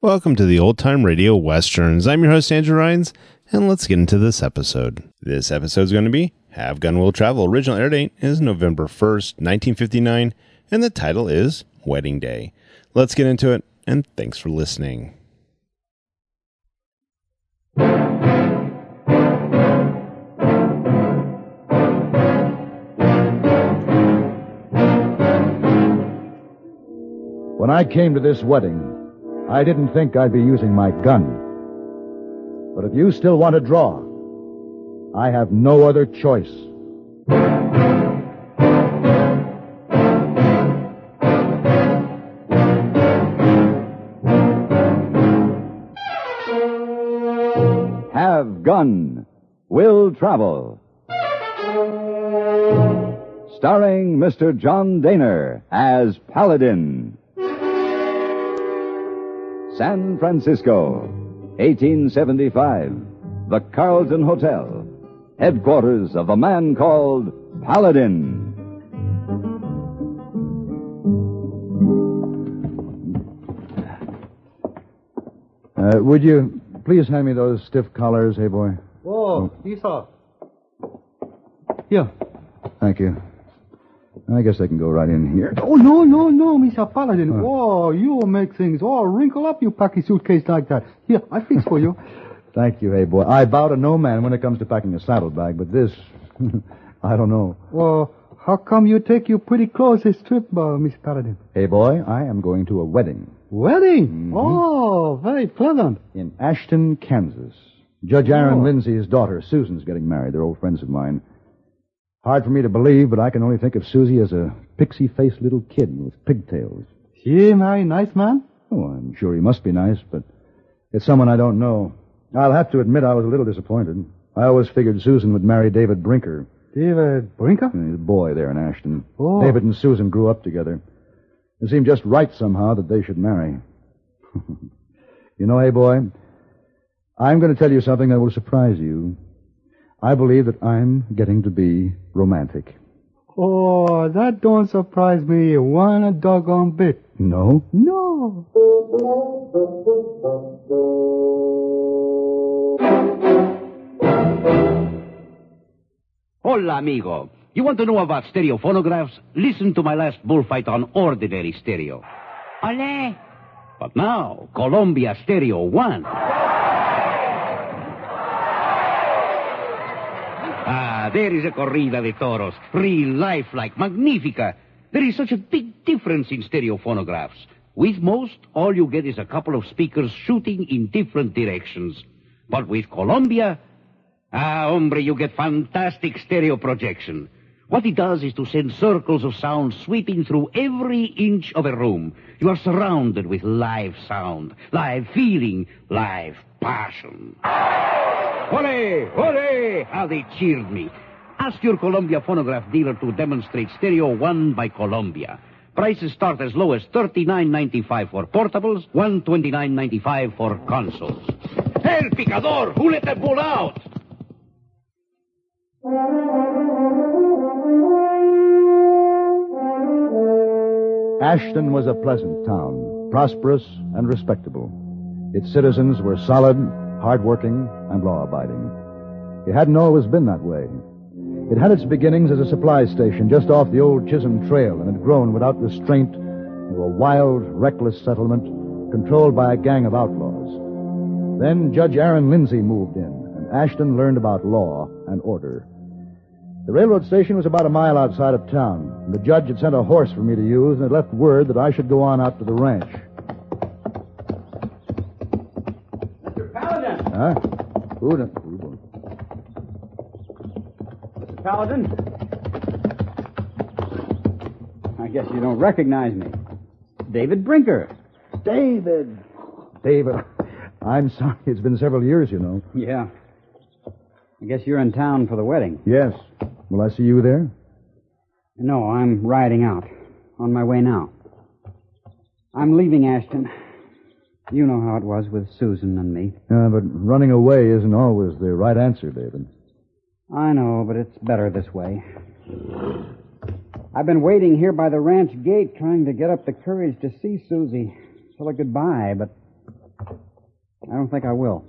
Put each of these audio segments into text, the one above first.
Welcome to the Old Time Radio Westerns. I'm your host, Andrew Rhynes, and let's get into this episode. This episode is going to be Have Gun Will Travel. Original air date is November 1st, 1959, and the title is Wedding Day. Let's get into it, and thanks for listening. When I came to this wedding, I didn't think I'd be using my gun. But if you still want to draw, I have no other choice. Have Gun Will Travel. Starring Mr. John Dehner as Paladin. San Francisco, 1875. The Carlton Hotel, headquarters of a man called Paladin. Would you please hand me those stiff collars, hey boy? Oh, Esau. Here. Thank you. I guess I can go right in here. Oh, no, Mr. Paladin. Oh, you make things all wrinkle up, you pack a suitcase like that. Here, I fix for you. Thank you, hey boy. I bow to no man when it comes to packing a saddlebag, but this, I don't know. Well, how come you take your pretty clothes this trip, Miss Paladin? Hey boy, I am going to a wedding. Wedding? Mm-hmm. Oh, very pleasant. In Ashton, Kansas. Judge Aaron Lindsay's daughter, Susan's getting married. They're old friends of mine. Hard for me to believe, but I can only think of Susie as a pixie-faced little kid with pigtails. She marry nice man? Oh, I'm sure he must be nice, but it's someone I don't know. I'll have to admit I was a little disappointed. I always figured Susan would marry David Brinker. David Brinker? He's a boy there in Ashton. Oh. David and Susan grew up together. It seemed just right somehow that they should marry. You know, hey boy, I'm going to tell you something that will surprise you. I believe that I'm getting to be romantic. Oh, that don't surprise me one doggone bit. No? No. Hola, amigo. You want to know about stereo phonographs? Listen to my last bullfight on ordinary stereo. Ole. But now, Columbia Stereo 1. There is a corrida de toros. Real life-like, magnifica. There is such a big difference in stereo phonographs. With most, all you get is a couple of speakers shooting in different directions. But with Columbia, hombre, you get fantastic stereo projection. What it does is to send circles of sound sweeping through every inch of a room. You are surrounded with live sound, live feeling, live passion. Ole! Ole! How they cheered me. Ask your Columbia phonograph dealer to demonstrate Stereo 1 by Columbia. Prices start as low as $39.95 for portables, $129.95 for consoles. El Picador! Who let that bull out? Ashton was a pleasant town, prosperous and respectable. Its citizens were solid, hard-working, and law-abiding. It hadn't always been that way. It had its beginnings as a supply station just off the old Chisholm Trail and had grown without restraint into a wild, reckless settlement controlled by a gang of outlaws. Then Judge Aaron Lindsay moved in, and Ashton learned about law and order. The railroad station was about a mile outside of town, and the judge had sent a horse for me to use and had left word that I should go on out to the ranch. Mr. Paladin! Huh? Who? Mr. Paladin? I guess you don't recognize me. David Brinker. David. I'm sorry. It's been several years, you know. Yeah. I guess you're in town for the wedding. Yes. Will I see you there? No, I'm riding out. On my way now. I'm leaving Ashton. You know how it was with Susan and me. But running away isn't always the right answer, David. I know, but it's better this way. I've been waiting here by the ranch gate trying to get up the courage to see Susie. Tell her goodbye, but I don't think I will.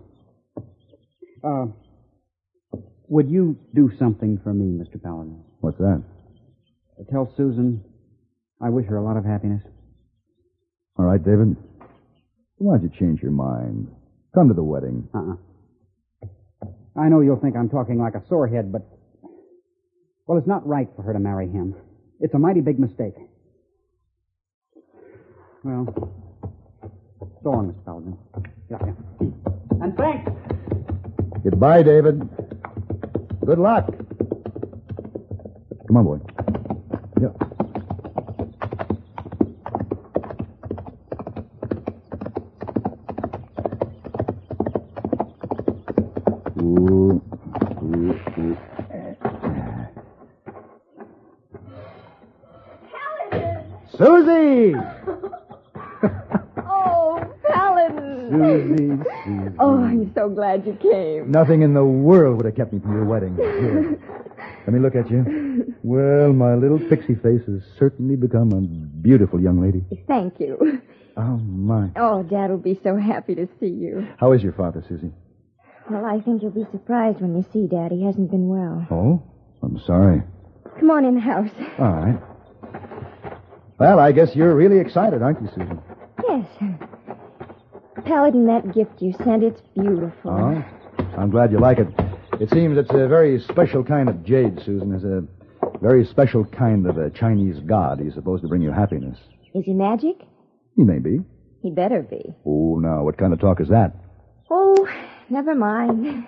Would you do something for me, Mr. Paladin? What's that? Tell Susan I wish her a lot of happiness. All right, David. Why don't you change your mind? Come to the wedding. I know you'll think I'm talking like a sorehead, but... Well, it's not right for her to marry him. It's a mighty big mistake. Well, so long, Mr. Paladin. Yeah. And thanks! Goodbye, David. Good luck. Come on, boy. Yeah. Susie! Oh, Paladin. Susie. Oh, I'm so glad you came. Nothing in the world would have kept me from your wedding. Here. Let me look at you. Well, my little pixie face has certainly become a beautiful young lady. Thank you. Oh, my. Oh, Dad will be so happy to see you. How is your father, Susie? Well, I think you'll be surprised when you see Dad. He hasn't been well. Oh? I'm sorry. Come on in the house. All right. Well, I guess you're really excited, aren't you, Susan? Yes. Paladin, that gift you sent, it's beautiful. Oh? I'm glad you like it. It seems it's a very special kind of jade, Susan. It's a very special kind of a Chinese god. He's supposed to bring you happiness. Is he magic? He may be. He better be. Oh, now, what kind of talk is that? Oh, never mind.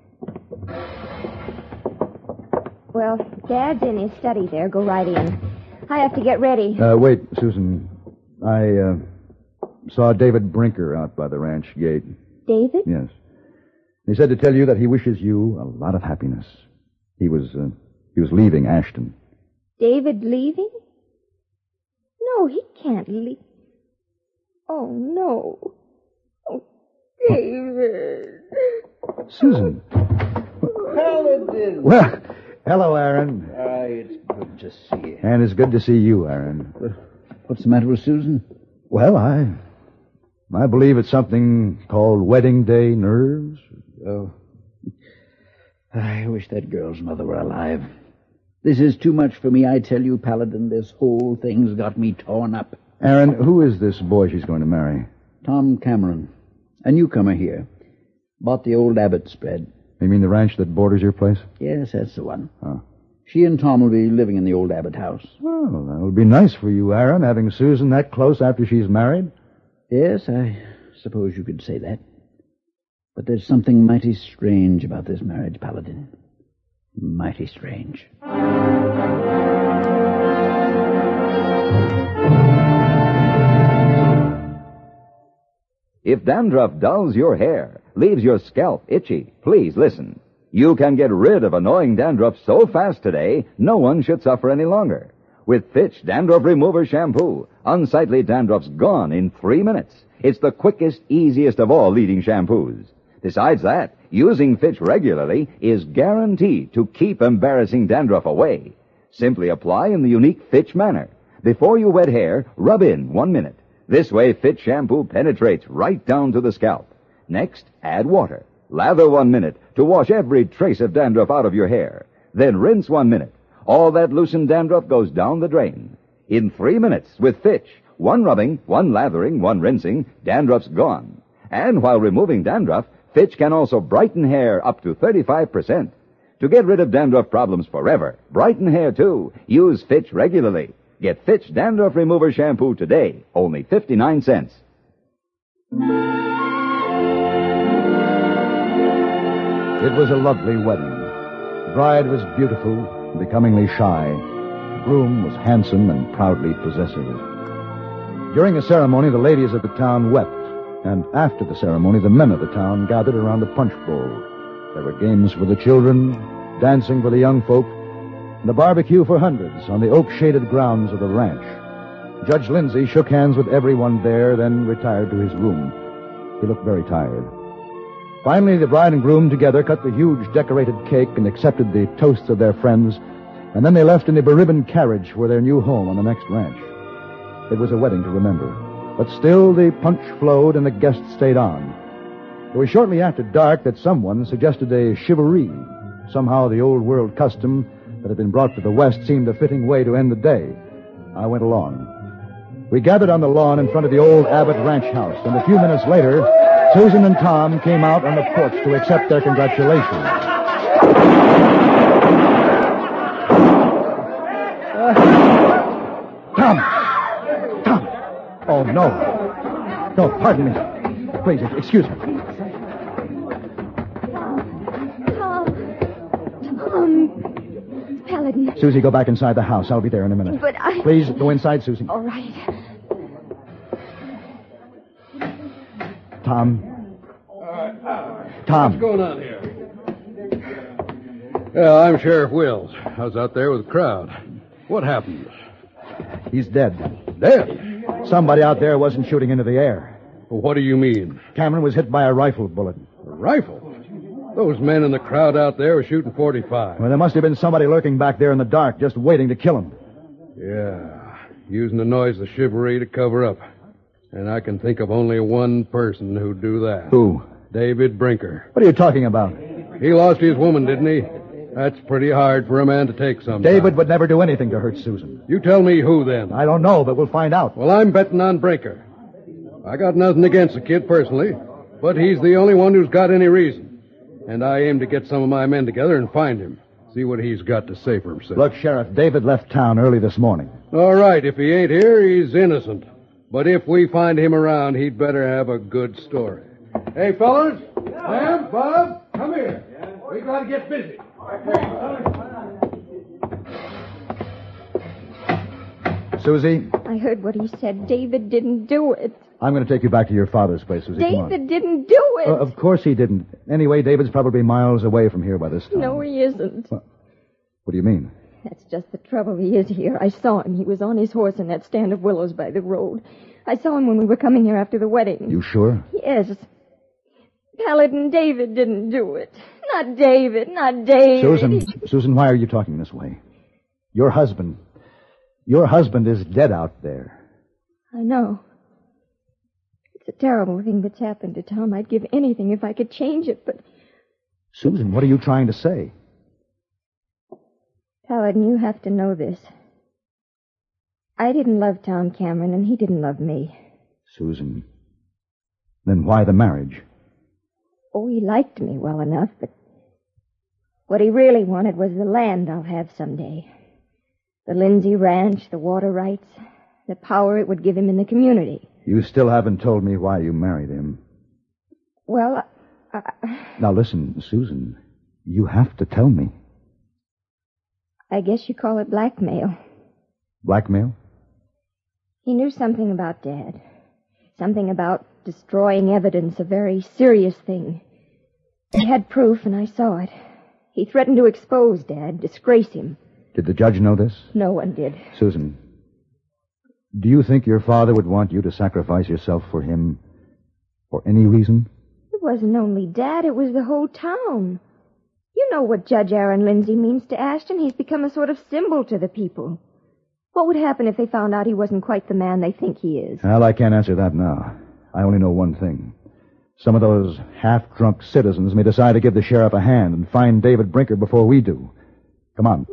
Well, Dad's in his study there. Go right in. I have to get ready. Wait, Susan. I saw David Brinker out by the ranch gate. David? Yes. He said to tell you that he wishes you a lot of happiness. He was leaving Ashton. David leaving? No, he can't leave. Oh, no. Oh, David. Susan. Paladin. Well, hello, Aaron. It's good to see you. And it's good to see you, Aaron. What's the matter with Susan? Well, I believe it's something called wedding day nerves. Oh. I wish that girl's mother were alive. This is too much for me, I tell you, Paladin. This whole thing's got me torn up. Aaron, who is this boy she's going to marry? Tom Cameron. A newcomer here. Bought the old Abbott spread. You mean the ranch that borders your place? Yes, that's the one. Oh. She and Tom will be living in the old Abbott house. Well, that would be nice for you, Aaron, having Susan that close after she's married. Yes, I suppose you could say that. But there's something mighty strange about this marriage, Paladin. Mighty strange. If dandruff dulls your hair, leaves your scalp itchy, please listen. You can get rid of annoying dandruff so fast today, no one should suffer any longer. With Fitch Dandruff Remover Shampoo, unsightly dandruff's gone in 3 minutes. It's the quickest, easiest of all leading shampoos. Besides that, using Fitch regularly is guaranteed to keep embarrassing dandruff away. Simply apply in the unique Fitch manner. Before you wet hair, rub in 1 minute. This way, Fitch shampoo penetrates right down to the scalp. Next, add water. Lather 1 minute to wash every trace of dandruff out of your hair. Then rinse 1 minute. All that loosened dandruff goes down the drain. In 3 minutes, with Fitch, 1 rubbing, 1 lathering, 1 rinsing, dandruff's gone. And while removing dandruff, Fitch can also brighten hair up to 35%. To get rid of dandruff problems forever, brighten hair too, use Fitch regularly. Get Fitch Dandruff Remover Shampoo today, only 59 cents. It was a lovely wedding. The bride was beautiful, becomingly shy. The groom was handsome and proudly possessive. During the ceremony, the ladies of the town wept, and after the ceremony, the men of the town gathered around the punch bowl. There were games for the children, dancing for the young folk, and a barbecue for hundreds on the oak-shaded grounds of the ranch. Judge Lindsay shook hands with everyone there, then retired to his room. He looked very tired. Finally, the bride and groom together cut the huge decorated cake and accepted the toasts of their friends, and then they left in a beribboned carriage for their new home on the next ranch. It was a wedding to remember. But still the punch flowed and the guests stayed on. It was shortly after dark that someone suggested a shivaree. Somehow the old world custom that had been brought to the West seemed a fitting way to end the day. I went along. We gathered on the lawn in front of the old Abbott Ranch house, and a few minutes later, Susan and Tom came out on the porch to accept their congratulations. Tom! Oh, no. No, pardon me. Please, excuse me. Tom. Paladin. Susie, go back inside the house. I'll be there in a minute. But I... Please, go inside, Susie. All right. Tom. What's going on here? Yeah, I'm Sheriff Wills. I was out there with the crowd. What happened? He's dead. Dead? Somebody out there wasn't shooting into the air. What do you mean? Cameron was hit by a rifle bullet. A rifle? Those men in the crowd out there were shooting .45. Well, there must have been somebody lurking back there in the dark, just waiting to kill him. Yeah, using the noise of chivalry to cover up. And I can think of only one person who'd do that. Who? David Brinker. What are you talking about? He lost his woman, didn't he? That's pretty hard for a man to take sometimes. David would never do anything to hurt Susan. You tell me who, then. I don't know, but we'll find out. Well, I'm betting on Brinker. I got nothing against the kid personally, but he's the only one who's got any reason. And I aim to get some of my men together and find him. See what he's got to say for himself. Look, Sheriff, David left town early this morning. All right, if he ain't here, he's innocent. But if we find him around, he'd better have a good story. Hey, fellas. Sam, Bob, come here. We gotta get busy. Susie? I heard what he said. David didn't do it. I'm going to take you back to your father's place, Susie. David didn't do it. Of course he didn't. Anyway, David's probably miles away from here by this time. No, he isn't. What do you mean? That's just the trouble. He is here. I saw him. He was on his horse in that stand of willows by the road. I saw him when we were coming here after the wedding. You sure? Yes. Paladin, David didn't do it. Not David. Susan, why are you talking this way? Your husband is dead out there. I know. It's a terrible thing that's happened to Tom. I'd give anything if I could change it, but... Susan, what are you trying to say? Paladin, you have to know this. I didn't love Tom Cameron, and he didn't love me. Susan, then why the marriage? Oh, he liked me well enough, but what he really wanted was the land I'll have someday. The Lindsay Ranch, the water rights, the power it would give him in the community. You still haven't told me why you married him. Well, Now listen, Susan, you have to tell me. I guess you call it blackmail. Blackmail? He knew something about Dad. Something about destroying evidence, a very serious thing. He had proof, and I saw it. He threatened to expose Dad, disgrace him. Did the judge know this? No one did. Susan, do you think your father would want you to sacrifice yourself for him for any reason? It wasn't only Dad, it was the whole town. You know what Judge Aaron Lindsay means to Ashton. He's become a sort of symbol to the people. What would happen if they found out he wasn't quite the man they think he is? Well, I can't answer that now. I only know one thing. Some of those half-drunk citizens may decide to give the sheriff a hand and find David Brinker before we do. Come on.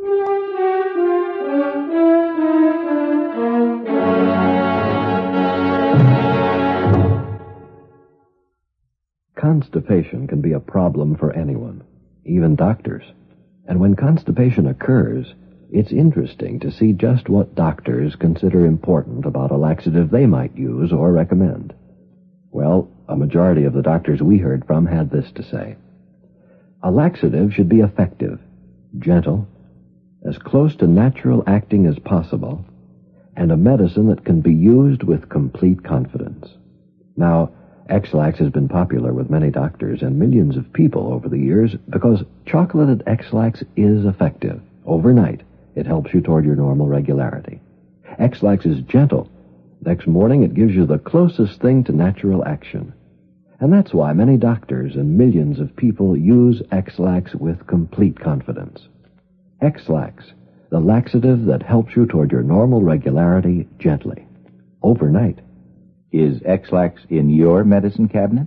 Constipation can be a problem for anyone, even doctors. And when constipation occurs, it's interesting to see just what doctors consider important about a laxative they might use or recommend. Well, a majority of the doctors we heard from had this to say. A laxative should be effective, gentle, as close to natural acting as possible, and a medicine that can be used with complete confidence. Now, X-Lax has been popular with many doctors and millions of people over the years because chocolated X-Lax is effective. Overnight, it helps you toward your normal regularity. X-Lax is gentle. Next morning, it gives you the closest thing to natural action. And that's why many doctors and millions of people use X-Lax with complete confidence. X-Lax, the laxative that helps you toward your normal regularity gently. Overnight. Is X-Lax in your medicine cabinet?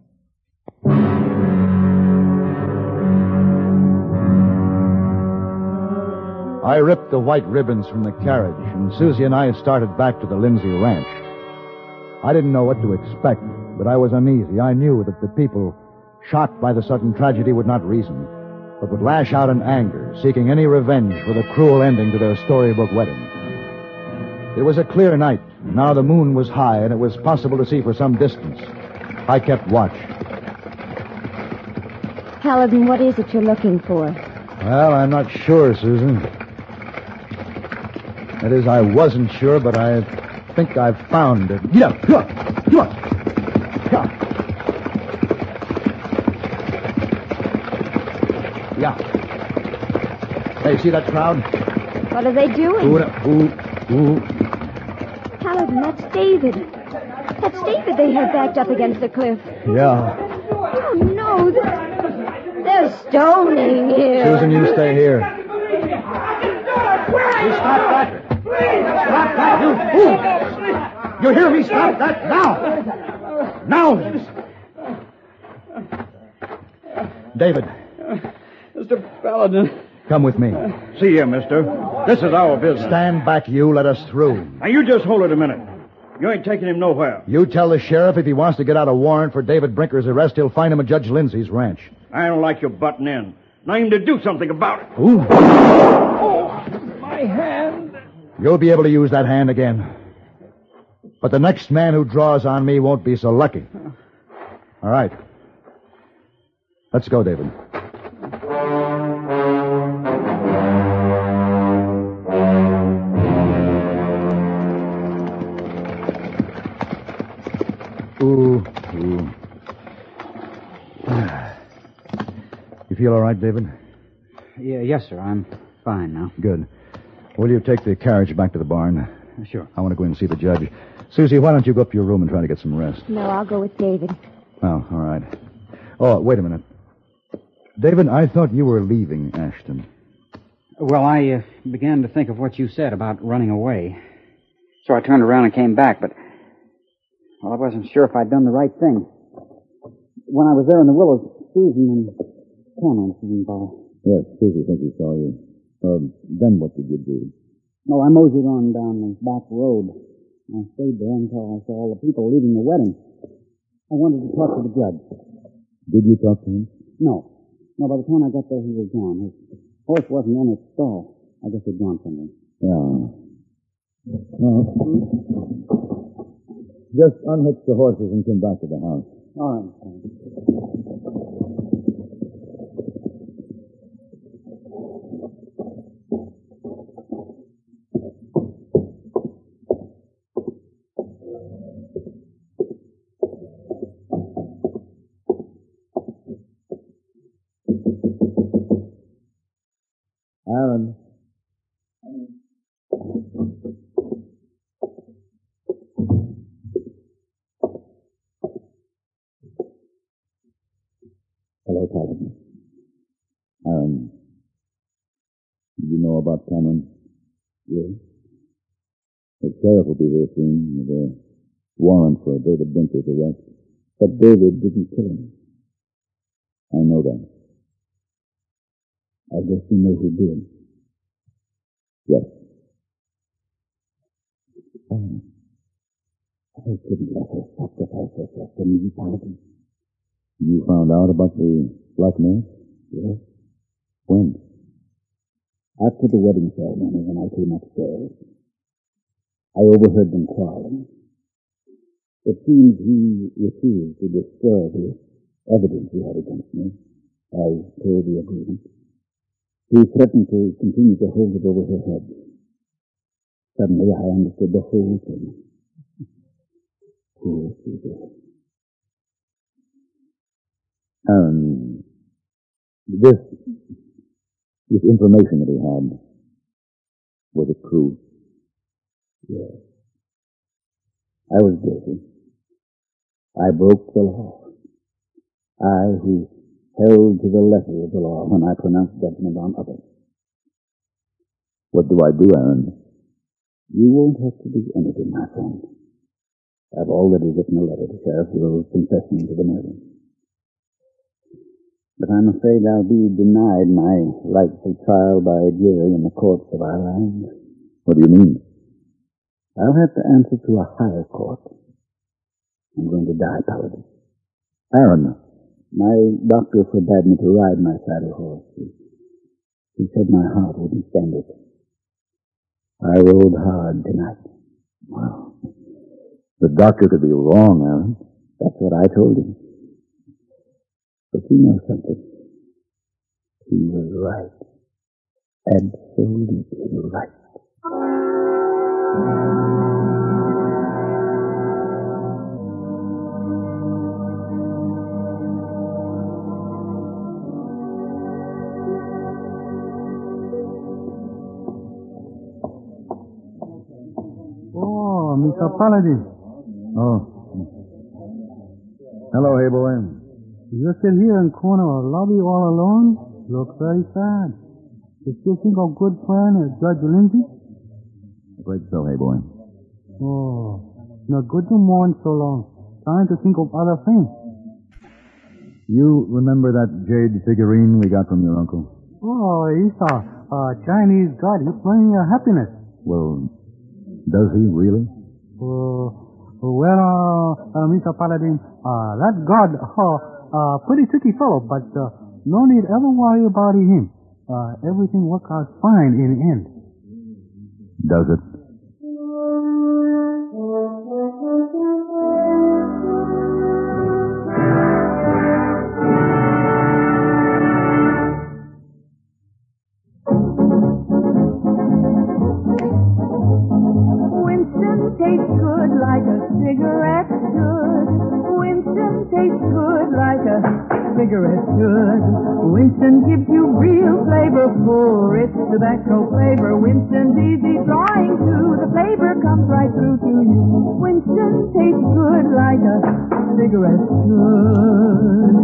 I ripped the white ribbons from the carriage, and Susie and I started back to the Lindsay ranch. I didn't know what to expect, but I was uneasy. I knew that the people, shocked by the sudden tragedy, would not reason, but would lash out in anger, seeking any revenge for the cruel ending to their storybook wedding. It was a clear night. Now the moon was high, and it was possible to see for some distance. I kept watch. Paladin, what is it you're looking for? Well, I'm not sure, Susan. That is, I wasn't sure, but I think I've found it. Get up! Come on! Come on! Come on! Yeah. Hey, see that crowd? What are they doing? Ooh. Paladin, that's David. That's David they had backed up against the cliff. Yeah. Oh, no. They're stoning him. Susan, you stay here. You stop that. Stop that. You hear me? Stop that now. Now. David. Mr. Paladin. Come with me. See here, mister. This is our business. Stand back, you. Let us through. Now, you just hold it a minute. You ain't taking him nowhere. You tell the sheriff if he wants to get out a warrant for David Brinker's arrest, he'll find him at Judge Lindsay's ranch. I don't like you butting in. Now, I aim to do something about it. Ooh. Oh, my hand. You'll be able to use that hand again. But the next man who draws on me won't be so lucky. All right. Let's go, David. Ooh. You feel all right, David? Yeah, yes, sir. I'm fine now. Good. Will you take the carriage back to the barn? Sure. I want to go in and see the judge. Susie, why don't you go up to your room and try to get some rest? No, I'll go with David. Oh, all right. Oh, wait a minute. David, I thought you were leaving Ashton. Well, I began to think of what you said about running away. So I turned around and came back, but... Well, I wasn't sure if I'd done the right thing. When I was there in the willows, Susan and Cameron was involved. Yes, Susie thinks he saw you. Then what did you do? No, I moseyed on down the back road. I stayed there until I saw all the people leaving the wedding. I wanted to talk to the judge. Did you talk to him? No. No, by the time I got there, he was gone. His horse wasn't in its stall. I guess he'd gone somewhere. Yeah. Well, just unhitch the horses and come back to the house. All right. Aaron. Hello, Paladin. Aaron. Did you know about Cameron? Yes. The sheriff will be there soon with a warrant for David Brinker's arrest. But David didn't kill him. I know that. I guess you know who did. Yes. I couldn't let her sacrifice herself to me, Paladin. You found out about the blackmail? Yes. When? After the wedding ceremony, when I came upstairs. I overheard them quarreling. It seems he refused to destroy the evidence he had against me, as per the agreement. He threatened to continue to hold it over her head. Suddenly I understood the whole thing. Poor Susie. This information that he had, was it true? Yes. I was guilty. I broke the law. I who held to the letter of the law when I pronounced judgment on others. What do I do, Aaron? You won't have to do anything, my friend. I've already written a letter to Sheriff Rose confessing to the murder. But I'm afraid I'll be denied my rightful trial by a jury in the courts of our land. What do you mean? I'll have to answer to a higher court. I'm going to die, Paladin. Aaron. My doctor forbade me to ride my saddle horse. He said my heart wouldn't stand it. I rode hard tonight. Wow. The doctor could be wrong, Aaron. That's what I told him. But you know something? He was right. Absolutely right. Oh, Mr. Paladin. Oh. Hello, hey boy. You're still here in corner of the lobby all alone? Look very sad. You still think of good friend Judge Lindsay? Afraid so, hey boy. Oh, not good to mourn so long. Trying to think of other things. You remember that jade figurine we got from your uncle? Oh, he's a Chinese god. He's bringing happiness. Well, does he really? Mr. Paladin, that god, pretty tricky fellow, but no need ever worry about him. Everything works out fine in the end. Does it? Winston tastes good like a cigarette should. Winston tastes good like a cigarette should. Winston gives you real flavor, full rich tobacco flavor. Winston's easy drawing too. The flavor comes right through to you. Winston tastes good like a cigarette should.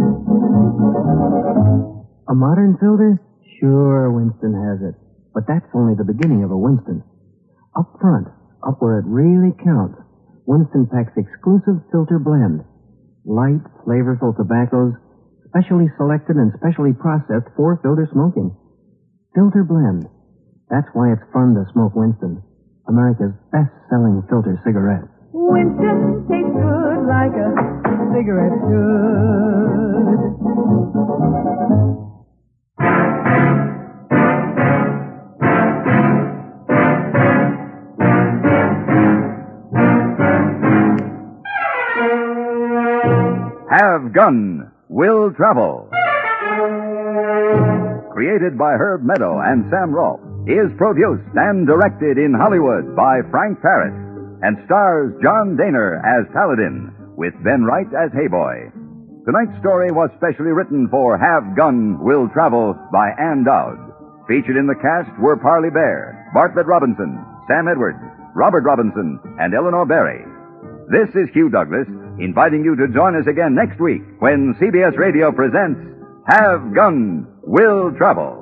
A modern filter? Sure, Winston has it. But that's only the beginning of a Winston. Up front, up where it really counts, Winston packs exclusive filter blend. Light, flavorful tobaccos, specially selected and specially processed for filter smoking. Filter blend. That's why it's fun to smoke Winston, America's best-selling filter cigarette. Winston tastes good like a cigarette should. Have Gun Will Travel. Created by Herb Meadow and Sam Rolfe, is produced and directed in Hollywood by Frank Paris, and stars John Daner as Paladin, with Ben Wright as Hayboy. Tonight's story was specially written for Have Gun Will Travel by Ann Dowd. Featured in the cast were Parley Bear, Bartlett Robinson, Sam Edwards, Robert Robinson, and Eleanor Berry. This is Hugh Douglas, inviting you to join us again next week when CBS Radio presents Have Gun Will Travel.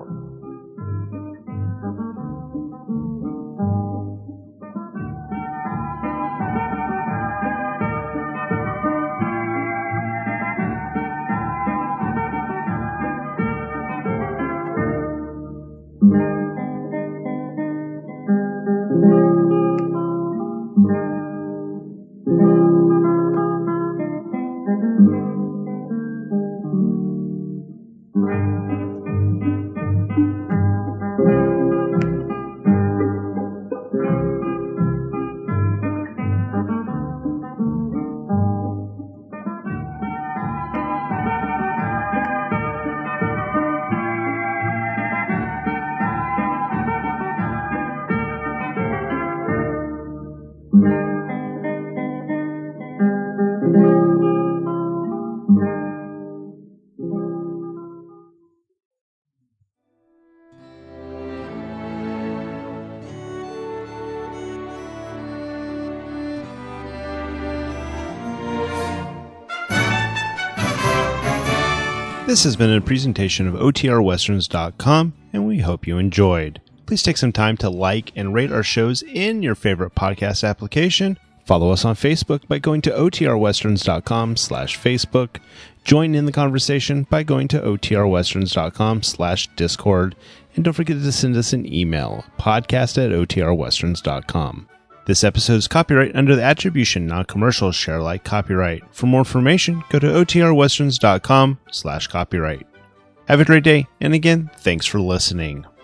This has been a presentation of OTRWesterns.com, and we hope you enjoyed. Please take some time to like and rate our shows in your favorite podcast application. Follow us on Facebook by going to otrwesterns.com/Facebook. Join in the conversation by going to otrwesterns.com/Discord. And don't forget to send us an email, podcast@otrwesterns.com. This episode is copyright under the Attribution Non-Commercial Share Alike copyright. For more information, go to otrwesterns.com/copyright. Have a great day, and again, thanks for listening.